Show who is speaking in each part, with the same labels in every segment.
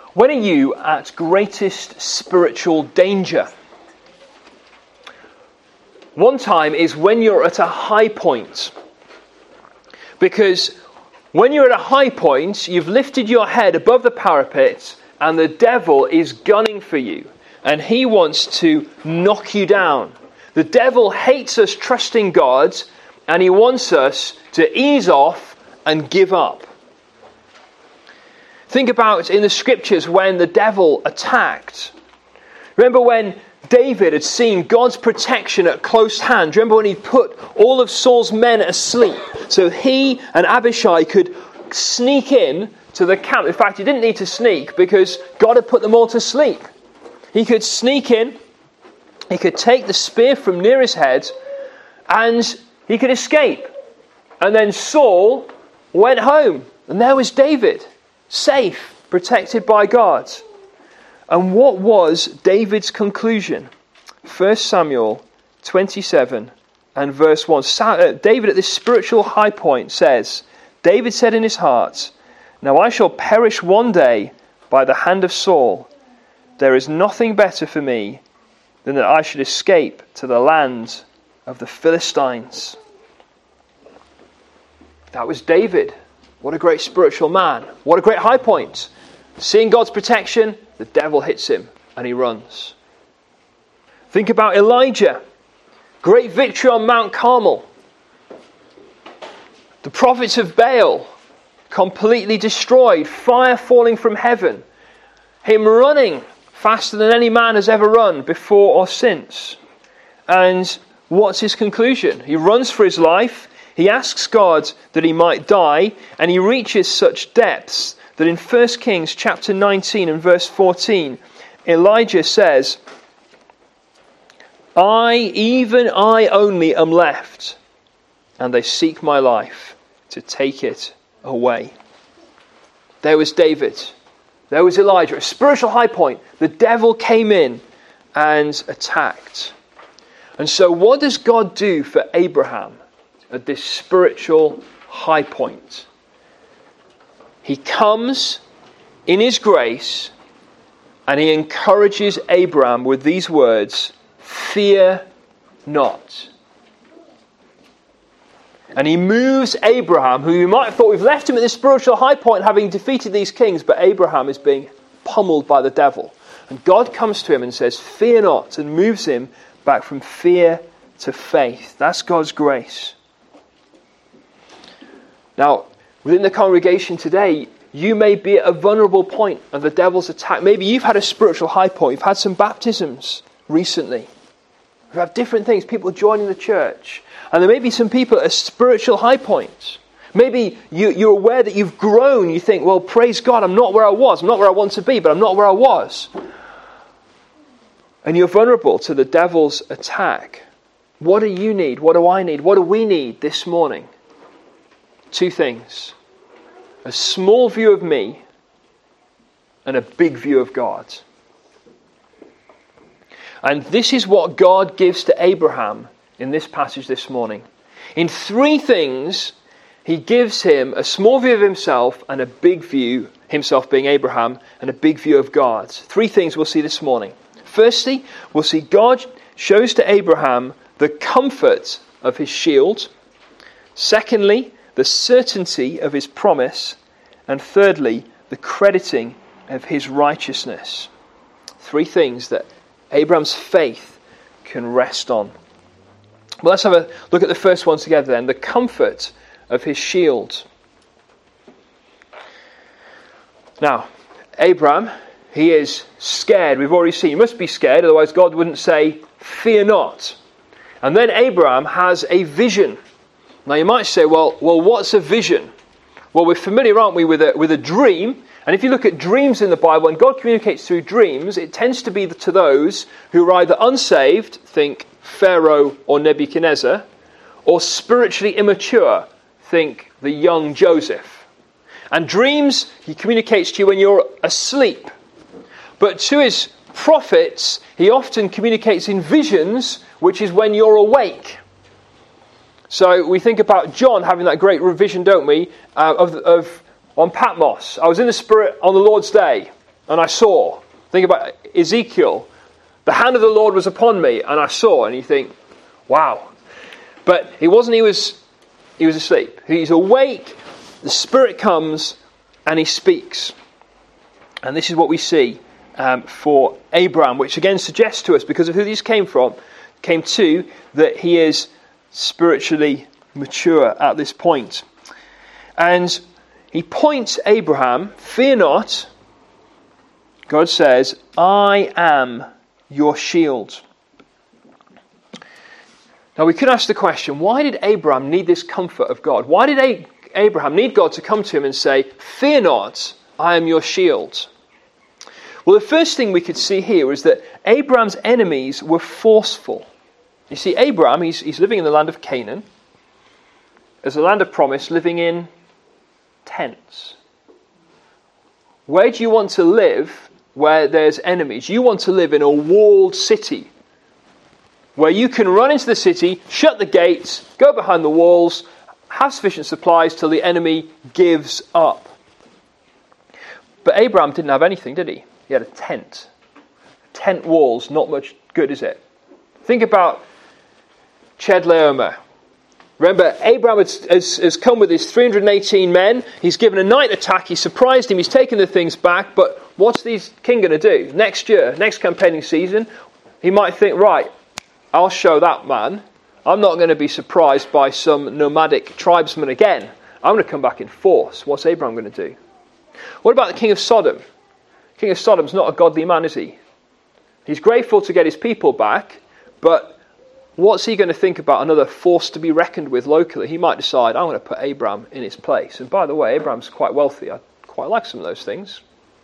Speaker 1: When are you at greatest spiritual danger? One time is when you're at a high point. Because when you're at a high point, you've lifted your head above the parapet and the devil is gunning for you. And he wants to knock you down. The devil hates us trusting God, and he wants us to ease off and give up. Think about in the scriptures when the devil attacked. Remember when David had seen God's protection at close hand? Remember when he put all of Saul's men asleep so he and Abishai could sneak in to the camp? In fact, he didn't need to sneak because God had put them all to sleep. He could sneak in, he could take the spear from near his head, and he could escape. And then Saul went home, and there was David, safe, protected by God. And what was David's conclusion? 1 Samuel 27 and verse 1. David at this spiritual high point says, David said in his heart, "Now I shall perish one day by the hand of Saul. There is nothing better for me than that I should escape to the land of the Philistines." That was David. What a great spiritual man. What a great high point. Seeing God's protection, the devil hits him and he runs. Think about Elijah. Great victory on Mount Carmel. The prophets of Baal completely destroyed. Fire falling from heaven. Him running faster than any man has ever run before or since. And what's his conclusion? He runs for his life. He asks God that he might die, and he reaches such depths that in 1 Kings chapter 19 and verse 14, Elijah says, even I only am left, and they seek my life to take it away." There was David. There was Elijah. A spiritual high point. The devil came in and attacked. And so what does God do for Abraham at this spiritual high point? He comes in his grace and he encourages Abraham with these words, "Fear not." And he moves Abraham, who you might have thought we've left him at this spiritual high point having defeated these kings, but Abraham is being pummeled by the devil. And God comes to him and says, "Fear not," and moves him back from fear to faith. That's God's grace. Now, within the congregation today, you may be at a vulnerable point of the devil's attack. Maybe you've had a spiritual high point. You've had some baptisms recently. We have different things, people joining the church. And there may be some people at a spiritual high point. Maybe you're aware that you've grown. You think, well, praise God, I'm not where I was. I'm not where I want to be, but I'm not where I was. And you're vulnerable to the devil's attack. What do you need? What do I need? What do we need this morning? Two things. A small view of me and a big view of God. And this is what God gives to Abraham in this passage this morning. In three things, he gives him a small view of himself and a big view, himself being Abraham, and a big view of God. Three things we'll see this morning. Firstly, we'll see God shows to Abraham the comfort of his shield. Secondly, the certainty of his promise. And thirdly, the crediting of his righteousness. Three things that Abraham's faith can rest on. Well, let's have a look at the first one together then. The comfort of his shield. Now, Abraham, he is scared. We've already seen. He must be scared, otherwise God wouldn't say, "Fear not." And then Abraham has a vision. Now you might say, well, what's a vision? Well, we're familiar, aren't we, with a dream. And if you look at dreams in the Bible, and God communicates through dreams, it tends to be to those who are either unsaved, think Pharaoh or Nebuchadnezzar, or spiritually immature, think the young Joseph. And dreams, he communicates to you when you're asleep. But to his prophets, he often communicates in visions, which is when you're awake. So we think about John having that great vision, don't we, on Patmos. I was in the Spirit on the Lord's day. and I saw. Think about Ezekiel. The hand of the Lord was upon me, and I saw. And you think, wow. But it wasn't he was asleep. He's awake. The Spirit comes, and he speaks. And this is what we see for Abraham, which again suggests to us, because of who these came to, that he is spiritually mature at this point. And he points Abraham, fear not. God says, I am your shield. Now we could ask the question, why did Abraham need this comfort of God? Why did Abraham need God to come to him and say, fear not, I am your shield? Well, the first thing we could see here is that Abraham's enemies were forceful. You see, Abraham, he's living in the land of Canaan, as a land of promise, living in tents. Where do you want to live where there's enemies? You want to live in a walled city, where you can run into the city, shut the gates, go behind the walls, have sufficient supplies till the enemy gives up. But Abraham didn't have anything, did he? He had a tent. Tent walls, not much good, is it? Think about Chedorlaomer. Remember, Abraham has come with his 318 men. He's given a night attack. He surprised him. He's taken the things back. But what's the king going to do? Next year, next campaigning season, he might think, right, I'll show that man. I'm not going to be surprised by some nomadic tribesman again. I'm going to come back in force. What's Abraham going to do? What about the king of Sodom? The king of Sodom's not a godly man, is he? He's grateful to get his people back, but what's he going to think about another force to be reckoned with locally? He might decide, I'm going to put Abraham in his place. And by the way, Abraham's quite wealthy. I quite like some of those things.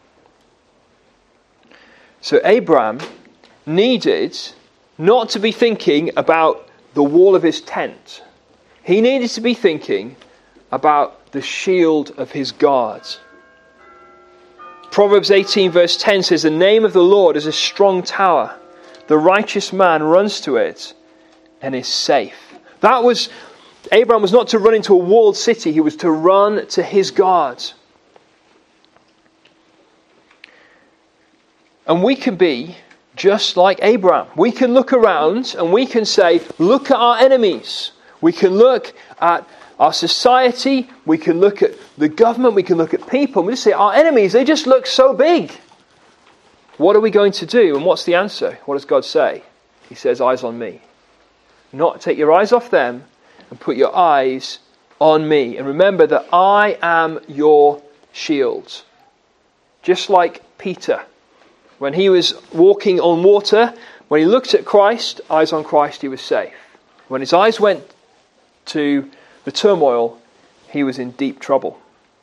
Speaker 1: So Abraham needed not to be thinking about the wall of his tent. He needed to be thinking about the shield of his God. Proverbs 18 verse 10 says, the name of the Lord is a strong tower. The righteous man runs to it and is safe. Abraham was not to run into a walled city. He was to run to his God. And we can be just like Abraham. We can look around and we can say, look at our enemies. We can look at our society. We can look at the government. We can look at people. And we just say, our enemies, they just look so big. What are we going to do? And what's the answer? What does God say? He says, eyes on me. Not take your eyes off them and put your eyes on me. And remember that I am your shield. Just like Peter. When he was walking on water, when he looked at Christ, eyes on Christ, he was safe. When his eyes went to the turmoil, he was in deep trouble.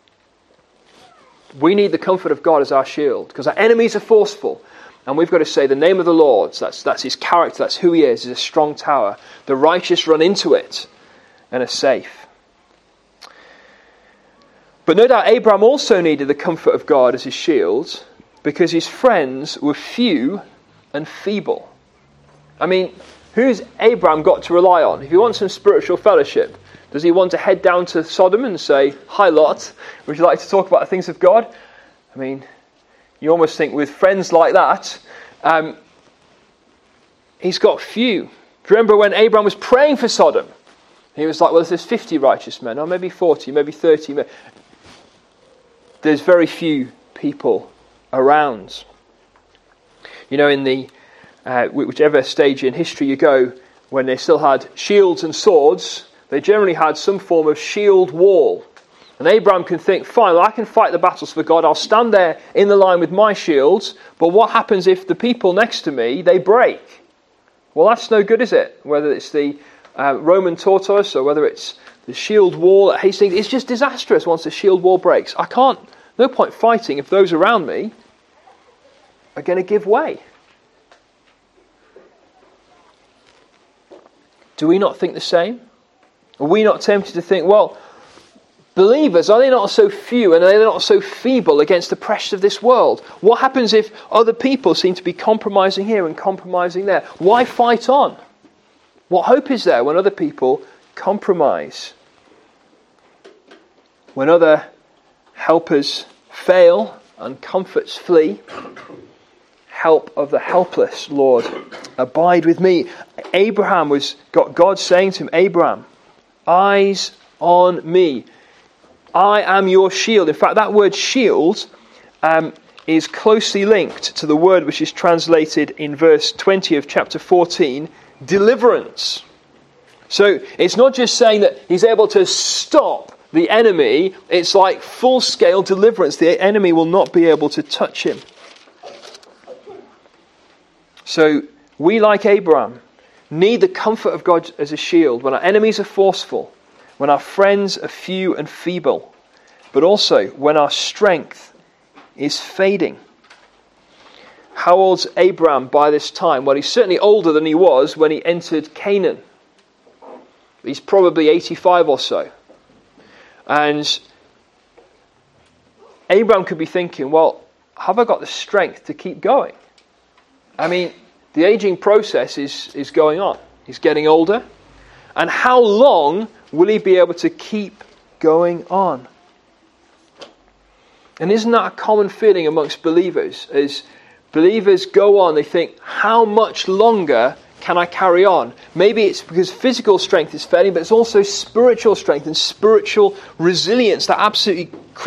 Speaker 1: We need the comfort of God as our shield, because our enemies are forceful. And we've got to say the name of the Lord, that's his character, that's who he is a strong tower. The righteous run into it and are safe. But no doubt Abraham also needed the comfort of God as his shield, because his friends were few and feeble. I mean, who's Abraham got to rely on? If he wants some spiritual fellowship, does he want to head down to Sodom and say, hi Lot, would you like to talk about the things of God? I mean, you almost think with friends like that, he's got few. Remember when Abraham was praying for Sodom? He was like, well, there's 50 righteous men, or maybe 40, maybe 30 men. There's very few people around. You know, in the whichever stage in history you go, when they still had shields and swords, they generally had some form of shield wall. And Abraham can think, fine, well, I can fight the battles for God. I'll stand there in the line with my shields. But what happens if the people next to me, they break? Well, that's no good, is it? Whether it's the Roman tortoise or whether it's the shield wall at Hastings, it's just disastrous once the shield wall breaks. No point fighting if those around me are going to give way. Do we not think the same? Are we not tempted to think, well, believers, are they not so few and are they not so feeble against the pressures of this world? What happens if other people seem to be compromising here and compromising there? Why fight on? What hope is there when other people compromise? When other helpers fail and comforts flee. Help of the helpless, Lord, abide with me. Abraham got God saying to him, Abraham, eyes on me. I am your shield. In fact, that word shield is closely linked to the word which is translated in verse 20 of chapter 14, deliverance. So it's not just saying that he's able to stop the enemy, it's like full-scale deliverance. The enemy will not be able to touch him. So we, like Abraham, need the comfort of God as a shield when our enemies are forceful, when our friends are few and feeble, but also when our strength is fading. How old's Abraham by this time? Well, he's certainly older than he was when he entered Canaan. He's probably 85 or so. And Abraham could be thinking, well, have I got the strength to keep going? I mean, the aging process is going on. He's getting older. And how long will he be able to keep going on? And isn't that a common feeling amongst believers? As believers go on, they think, how much longer can I carry on? Maybe it's because physical strength is failing, but it's also spiritual strength and spiritual resilience, that absolutely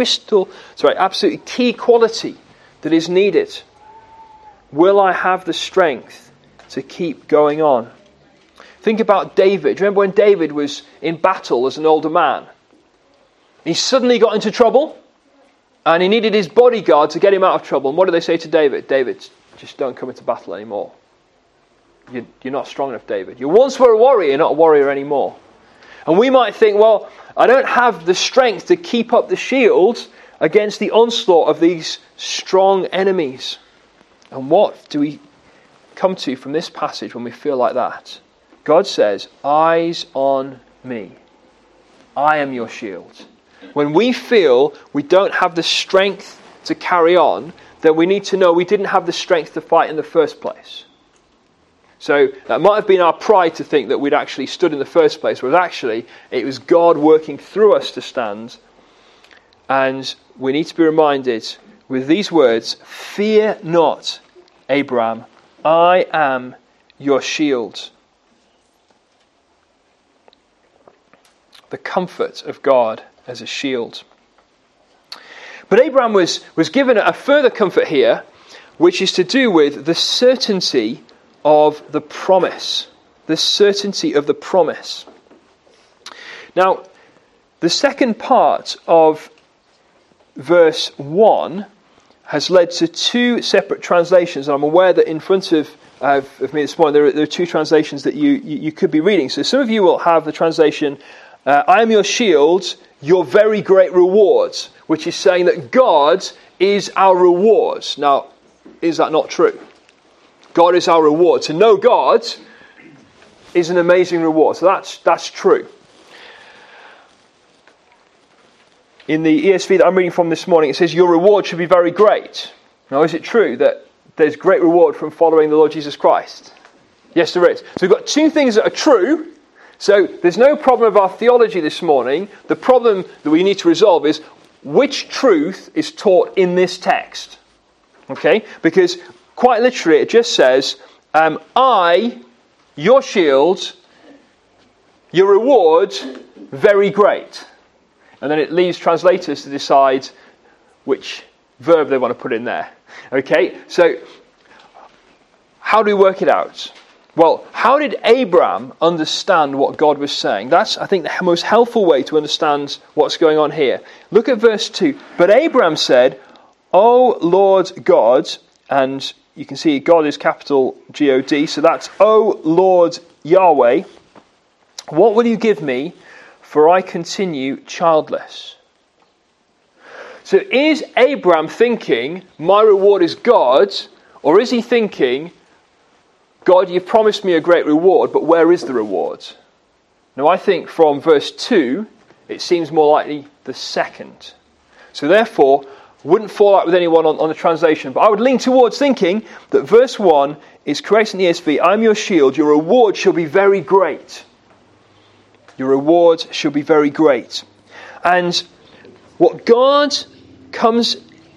Speaker 1: key quality that is needed. Will I have the strength to keep going on? Think about David. Remember when David was in battle as an older man? He suddenly got into trouble and he needed his bodyguard to get him out of trouble. And what did they say to David? David, just don't come into battle anymore. You're not strong enough, David. You once were a warrior, you're not a warrior anymore. And we might think, well, I don't have the strength to keep up the shield against the onslaught of these strong enemies. And what do we come to from this passage when we feel like that? God says, eyes on me. I am your shield. When we feel we don't have the strength to carry on, then we need to know we didn't have the strength to fight in the first place. So that might have been our pride to think that we'd actually stood in the first place, whereas actually it was God working through us to stand. And we need to be reminded with these words, fear not, Abraham, I am your shield. The comfort of God as a shield. But Abraham was given a further comfort here, which is to do with the certainty of the promise. The certainty of the promise. Now, the second part of verse 1 has led to two separate translations. And I'm aware that in front of me this morning, there are two translations that you could be reading. So some of you will have the translation, I am your shield, your very great reward, which is saying that God is our reward. Now, is that not true? God is our reward. To know God is an amazing reward. So that's true. In the ESV that I'm reading from this morning, it says, your reward should be very great. Now, is it true that there's great reward from following the Lord Jesus Christ? Yes, there is. So we've got two things that are true. So there's no problem with our theology this morning. The problem that we need to resolve is which truth is taught in this text. Okay? Because quite literally it just says, I, your shield, your reward, very great. And then it leaves translators to decide which verb they want to put in there. Okay, so how do we work it out? Well, how did Abraham understand what God was saying? That's, I think, the most helpful way to understand what's going on here. Look at verse 2. But Abraham said, O Lord God, and you can see God is capital G-O-D, so that's O Lord Yahweh, what will you give me? For I continue childless. So is Abraham thinking, my reward is God, or is he thinking, God, you've promised me a great reward, but where is the reward? Now I think from verse 2, it seems more likely the second. So therefore, wouldn't fall out with anyone on the translation, but I would lean towards thinking that verse 1 is correct in the ESV, I'm your shield, your reward shall be very great. Your reward shall be very great. And what God comes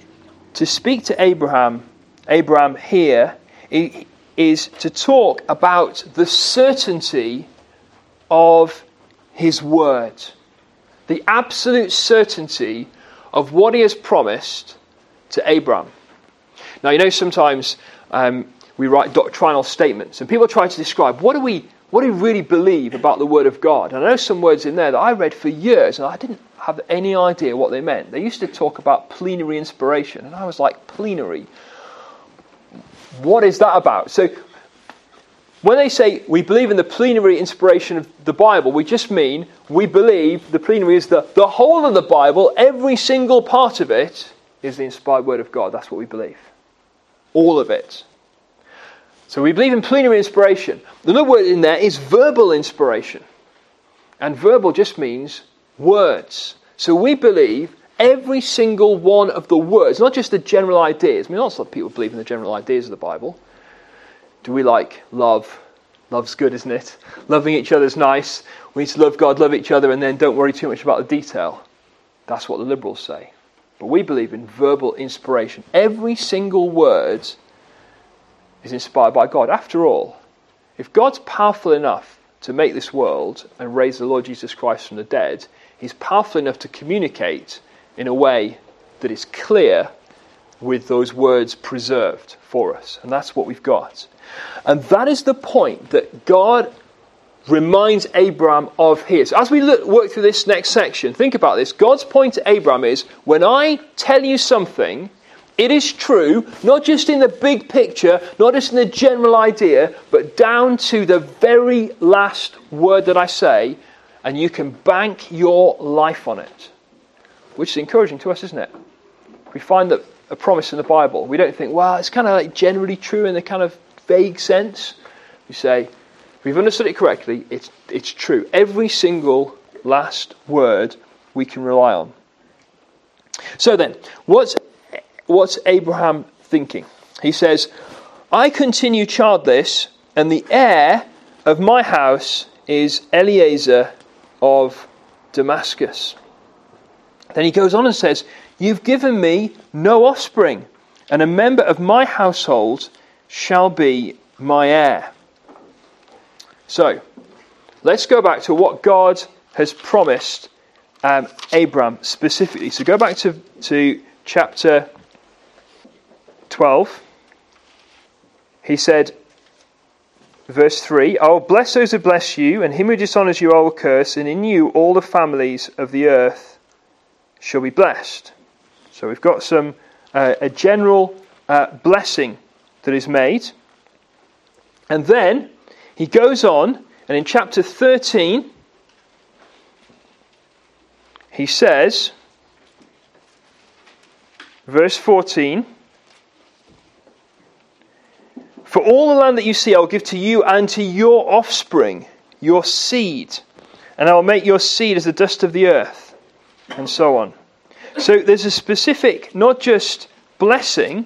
Speaker 1: to speak to Abraham here is to talk about the certainty of his word. The absolute certainty of what he has promised to Abraham. Now, sometimes we write doctrinal statements, and people try to describe what do we really believe about the Word of God. And I know some words in there that I read for years, and I didn't have any idea what they meant. They used to talk about plenary inspiration, and I was like, plenary? What is that about? So, when they say we believe in the plenary inspiration of the Bible, we just mean we believe the plenary is the whole of the Bible, every single part of it is the inspired Word of God. That's what we believe. All of it. So we believe in plenary inspiration. The other word in there is verbal inspiration. And verbal just means words. So we believe every single one of the words, not just the general ideas. I mean, lots of people believe in the general ideas of the Bible. Do we like love? Love's good, isn't it? Loving each other's nice. We need to love God, love each other, and then don't worry too much about the detail. That's what the liberals say. But we believe in verbal inspiration. Every single word is inspired by God. After all, if God's powerful enough to make this world and raise the Lord Jesus Christ from the dead, He's powerful enough to communicate in a way that is clear with those words preserved for us. And that's what we've got. And that is the point that God reminds Abraham of here. So as we work through this next section, think about this. God's point to Abraham is, when I tell you something, it is true, not just in the big picture, not just in the general idea, but down to the very last word that I say, and you can bank your life on it. Which is encouraging to us, isn't it? We find that a promise in the Bible, we don't think, well, it's kind of like generally true in the kind of vague sense. We say, if we've understood it correctly, it's true. Every single last word we can rely on. So then, what's Abraham thinking? He says, I continue childless, and the heir of my house is Eliezer of Damascus. Then he goes on and says, you've given me no offspring, and a member of my household shall be my heir. So, let's go back to what God has promised Abraham specifically. So go back to chapter 12. He said, verse 3, I will bless those who bless you, and him who dishonors you I will curse, and in you all the families of the earth shall be blessed. So we've got a general blessing that is made. And then he goes on, and in chapter 13, he says, verse 14, for all the land that you see I will give to you and to your offspring, your seed, and I will make your seed as the dust of the earth, and so on. So there's a specific, not just blessing,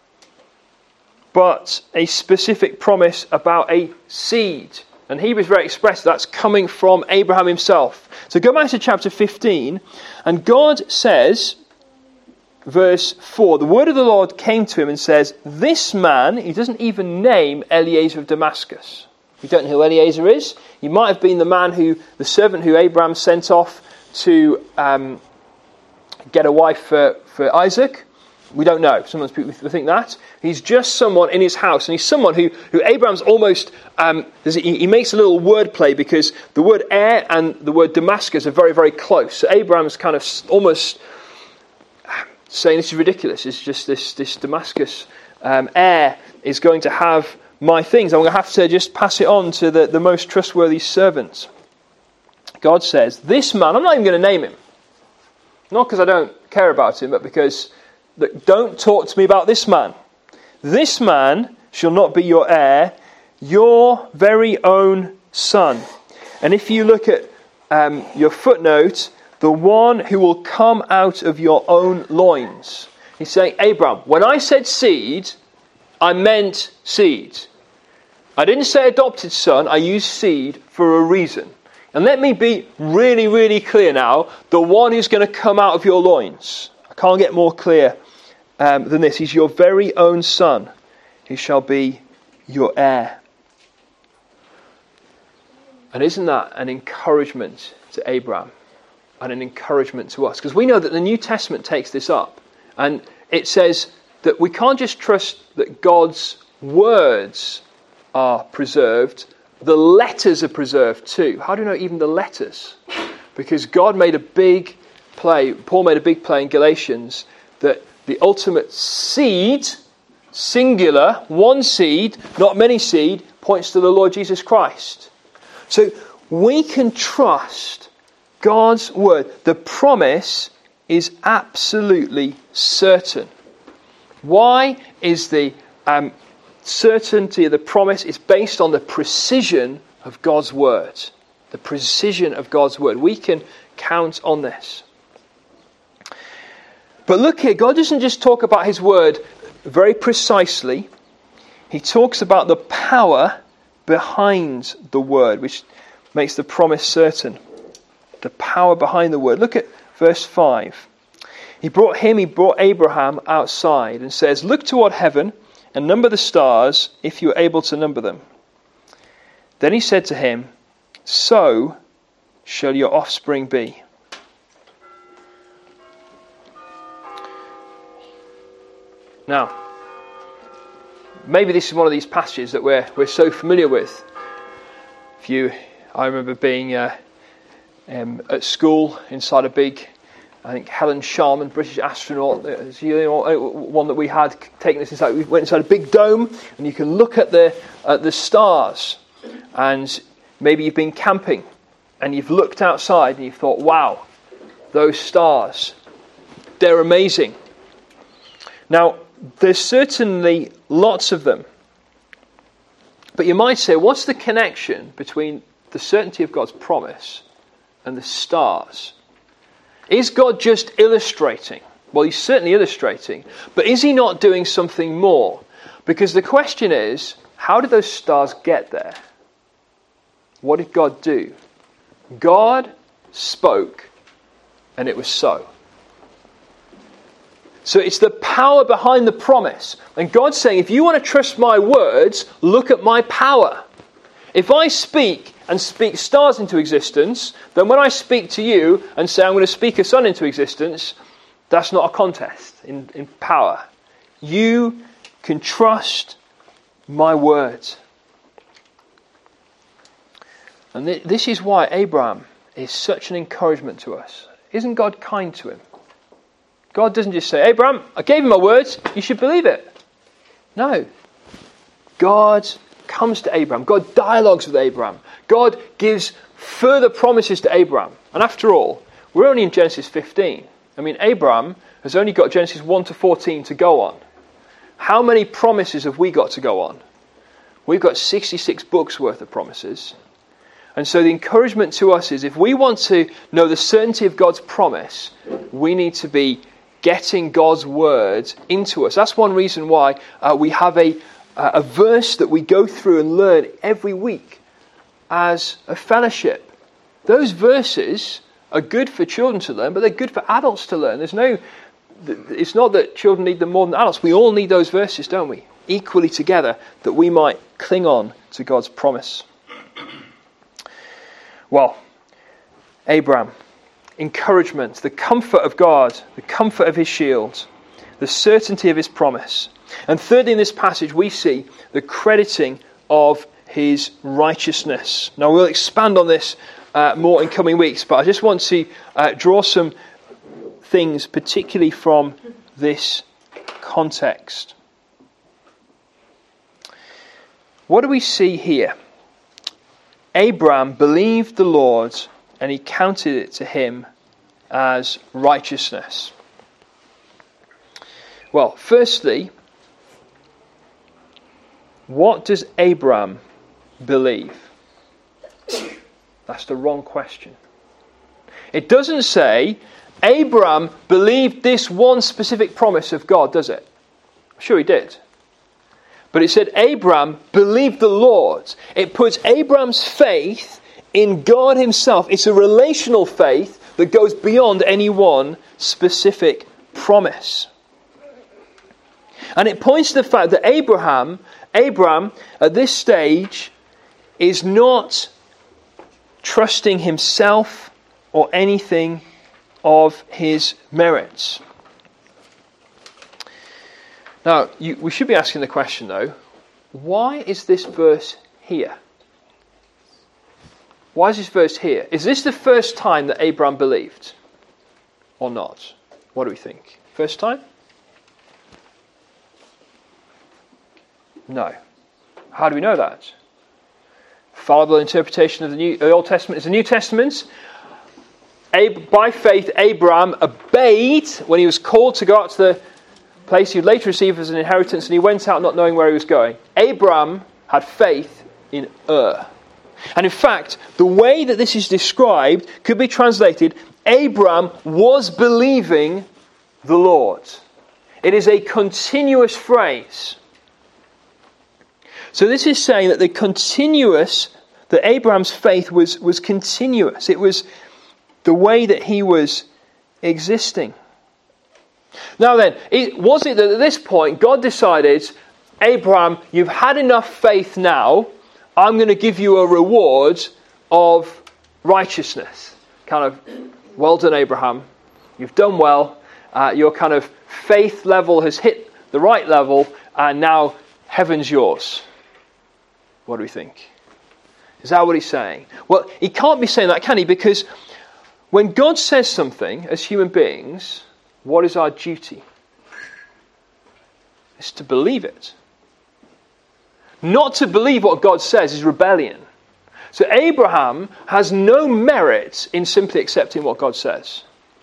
Speaker 1: but a specific promise about a seed. And Hebrews very expressive, that's coming from Abraham himself. So go back to chapter 15, and God says, verse 4, the word of the Lord came to him and says, this man, he doesn't even name Eliezer of Damascus. You don't know who Eliezer is? He might have been the servant who Abraham sent off to get a wife for Isaac. We don't know. Sometimes people think that. He's just someone in his house. And he's someone who Abraham's almost... he makes a little wordplay because the word heir and the word Damascus are very, very close. So Abraham's kind of almost saying this is ridiculous. It's just this Damascus heir is going to have my things. I'm going to have to just pass it on to the most trustworthy servants. God says, this man, I'm not even going to name him. Not because I don't care about him, but because... don't talk to me about this man. This man shall not be your heir, your very own son. And if you look at your footnote, the one who will come out of your own loins. He's saying, Abraham, when I said seed, I meant seed. I didn't say adopted son, I used seed for a reason. And let me be really, really clear now, the one who's going to come out of your loins. I can't get more clear than this. He's your very own son, who shall be your heir. And isn't that an encouragement to Abraham and an encouragement to us? Because we know that the New Testament takes this up, and it says that we can't just trust that God's words are preserved, the letters are preserved too. How do you know even the letters? Because God made a big play, Paul made a big play in Galatians, that the ultimate seed, singular, one seed, not many seed, points to the Lord Jesus Christ. So we can trust God's word. The promise is absolutely certain. Why is the certainty of the promise? It's based on the precision of God's word. The precision of God's word. We can count on this. But look here, God doesn't just talk about his word very precisely. He talks about the power behind the word, which makes the promise certain. The power behind the word. Look at verse 5. He brought Abraham outside and says, "Look toward heaven and number the stars, if you are able to number them." Then he said to him, "So shall your offspring be." Now, maybe this is one of these passages that we're so familiar with. I remember being at school inside a big, I think Helen Sharman, British astronaut, one that we had taken us inside. We went inside a big dome, and you can look at the stars. And maybe you've been camping, and you've looked outside, and you've thought, "Wow, those stars, they're amazing." Now, there's certainly lots of them. But you might say, what's the connection between the certainty of God's promise and the stars? Is God just illustrating? Well, he's certainly illustrating. But is he not doing something more? Because the question is, how did those stars get there? What did God do? God spoke, and it was so. So it's the power behind the promise. And God's saying, if you want to trust my words, look at my power. If I speak stars into existence, then when I speak to you and say I'm going to speak a sun into existence, that's not a contest in power. You can trust my words. And this is why Abraham is such an encouragement to us. Isn't God kind to him? God doesn't just say, "Abraham, I gave you my words, you should believe it." No. God comes to Abraham. God dialogues with Abraham. God gives further promises to Abraham. And after all, we're only in Genesis 15. I mean, Abraham has only got Genesis 1 to 14 to go on. How many promises have we got to go on? We've got 66 books worth of promises. And so the encouragement to us is, if we want to know the certainty of God's promise, we need to be getting God's word into us. That's one reason why we have a verse that we go through and learn every week as a fellowship. Those verses are good for children to learn, but they're good for adults to learn. It's not that children need them more than adults. We all need those verses, don't we? Equally together, that we might cling on to God's promise. Well, Abraham, encouragement, the comfort of God, the comfort of his shield, the certainty of his promise. And thirdly, in this passage, we see the crediting of his righteousness. Now, we'll expand on this more in coming weeks, but I just want to draw some things, particularly from this context. What do we see here? Abraham believed the Lord, and he counted it to him as righteousness. Well, firstly, what does Abraham believe? That's the wrong question. It doesn't say Abraham believed this one specific promise of God, does it? I'm sure he did. But it said Abraham believed the Lord. It puts Abraham's faith in God himself. It's a relational faith that goes beyond any one specific promise. And it points to the fact that Abraham at this stage is not trusting himself or anything of his merits. Now, we should be asking the question though, why is this verse here? Why is this verse here? Is this the first time that Abraham believed? Or not? What do we think? First time? No. How do we know that? Fallible interpretation of the Old Testament is the New Testament. By faith, Abraham obeyed when he was called to go out to the place he would later receive as an inheritance, and he went out not knowing where he was going. Abraham had faith in Ur. And in fact, the way that this is described could be translated, Abraham was believing the Lord. It is a continuous phrase. So this is saying that that Abraham's faith was continuous. It was the way that he was existing. Now then, was it that at this point God decided, Abraham, you've had enough faith now, I'm going to give you a reward of righteousness. Kind of, well done Abraham, you've done well, your kind of faith level has hit the right level, and now heaven's yours. What do we think? Is that what he's saying? Well, he can't be saying that, can he? Because when God says something, as human beings, what is our duty? It's to believe it. Not to believe what God says is rebellion. So Abraham has no merit in simply accepting what God says.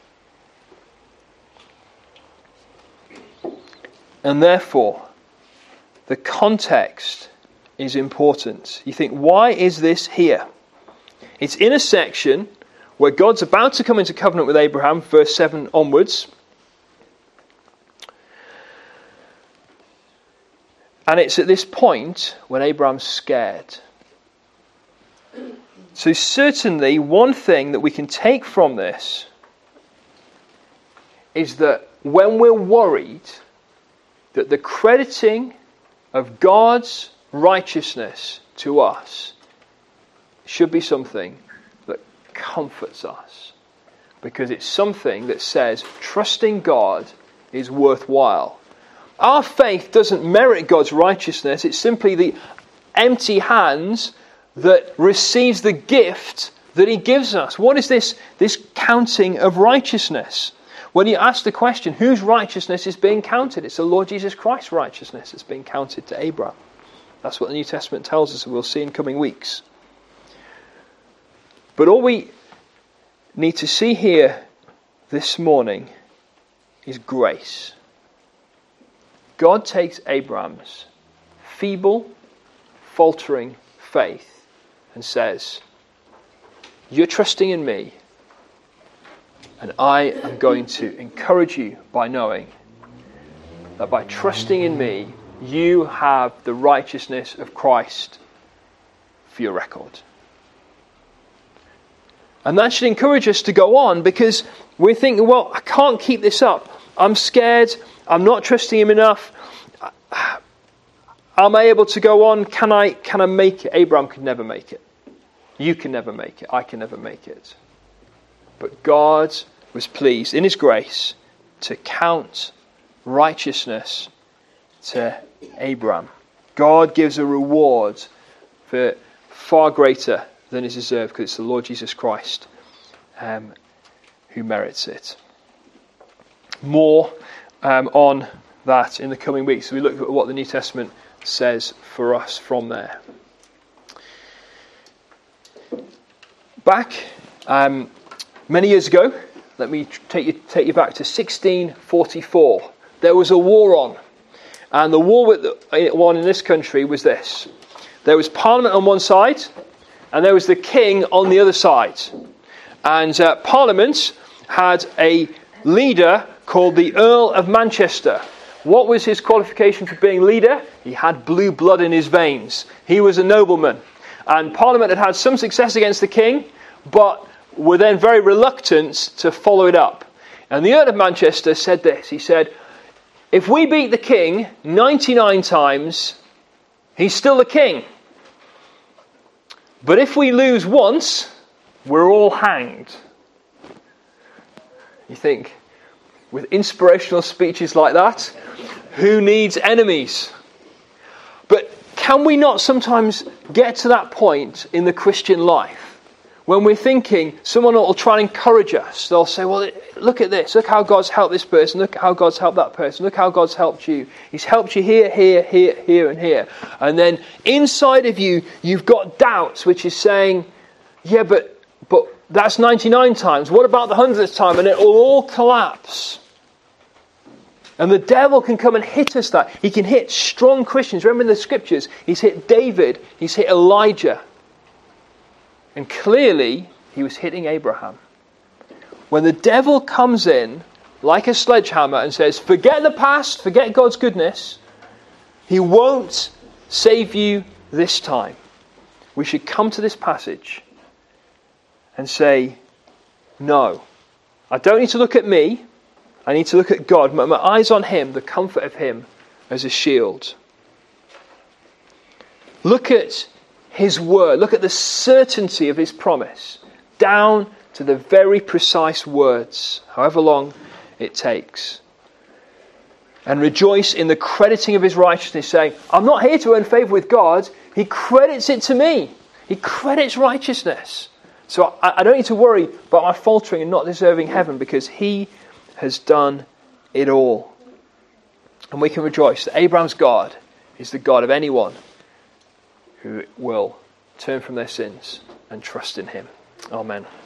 Speaker 1: And therefore, the context is important. You think, why is this here? It's in a section where God's about to come into covenant with Abraham, verse 7 onwards. And it's at this point when Abraham's scared. So certainly one thing that we can take from this is that when we're worried that the crediting of God's righteousness to us should be something that comforts us. Because it's something that says trusting God is worthwhile. Our faith doesn't merit God's righteousness. It's simply the empty hands that receives the gift that he gives us. What is this counting of righteousness? When you ask the question, whose righteousness is being counted? It's the Lord Jesus Christ's righteousness that's being counted to Abraham. That's what the New Testament tells us, and we'll see in coming weeks. But all we need to see here this morning is grace. God takes Abraham's feeble, faltering faith and says, you're trusting in me, and I am going to encourage you by knowing that by trusting in me, you have the righteousness of Christ for your record. And that should encourage us to go on, because we're thinking, well, I can't keep this up. I'm scared. I'm not trusting him enough. Am I able to go on? Can I make it? Abraham could never make it. You can never make it. I can never make it. But God was pleased in his grace to count righteousness to Abraham. God gives a reward for far greater than is deserved, because it's the Lord Jesus Christ who merits it. More on that in the coming weeks. So we look at what the New Testament says for us from there. Back many years ago, let me take you back to 1644. There was a war on. And the war on in this country was this. There was Parliament on one side, and there was the king on the other side. And Parliament had a leader called the Earl of Manchester. What was his qualification for being leader? He had blue blood in his veins. He was a nobleman. And Parliament had had some success against the king, but were then very reluctant to follow it up. And the Earl of Manchester said this. He said, if we beat the king 99 times, he's still the king. But if we lose once, we're all hanged. You think, with inspirational speeches like that, who needs enemies? But can we not sometimes get to that point in the Christian life when we're thinking, someone will try and encourage us. They'll say, well, look at this. Look how God's helped this person. Look how God's helped that person. Look how God's helped you. He's helped you here, here, here, here, and here. And then inside of you, you've got doubts, which is saying, yeah, but that's 99 times. What about the 100th time? And it will all collapse. And the devil can come and hit us that. He can hit strong Christians. Remember in the scriptures, he's hit David, he's hit Elijah. And clearly, he was hitting Abraham. When the devil comes in, like a sledgehammer, and says, forget the past, forget God's goodness, he won't save you this time. We should come to this passage and say, no, I don't need to look at me. I need to look at God. My eyes on him, the comfort of him as a shield. Look at his word. Look at the certainty of his promise. Down to the very precise words, however long it takes. And rejoice in the crediting of his righteousness, saying, I'm not here to earn favour with God. He credits it to me. He credits righteousness. So I don't need to worry about my faltering and not deserving heaven, because he has done it all. And we can rejoice that Abraham's God is the God of anyone who will turn from their sins and trust in him. Amen.